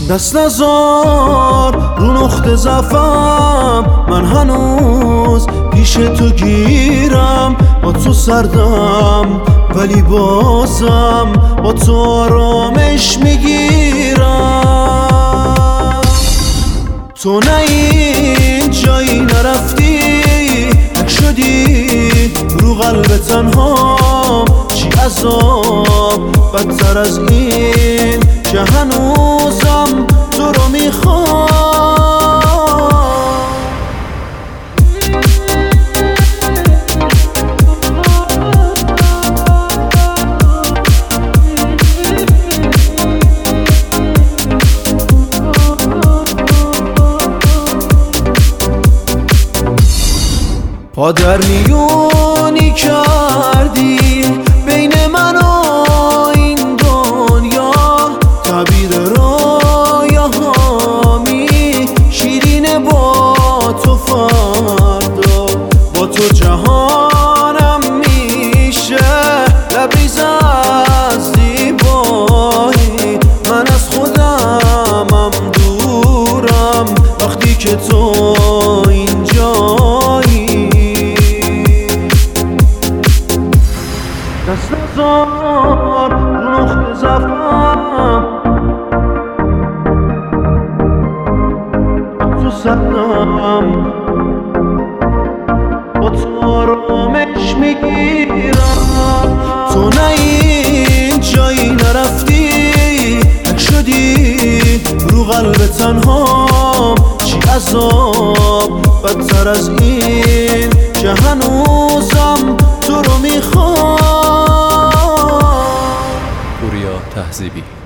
دست نزار رو نقطه ضعفم، من هنوز پیش تو گیرم. با تو سردم ولی بازم با تو آرامش میگیرم. تو نه این جایی نرفتی، تک شدی رو قلب تنهام. چی عذاب بدتر از این که هنوزم تو رو میخوام. پا در میونی کردی بین من و این دنیا، تعبیر رویاهامی شیرینه با تو. فردا با تو جهانم میشه لبریز از زیبایی. من از خودمم دورم وقتی که تو اینجایی. دست نزار رو نقطه ضعفم، تو سردم با تو آرامش میگیرم. تو نه این جایی نرفتی، تک شدی رو قلب تنهام. چی عذاب بدتر از این که هنوزم تو رو میخوام. پوریا تهذیبی.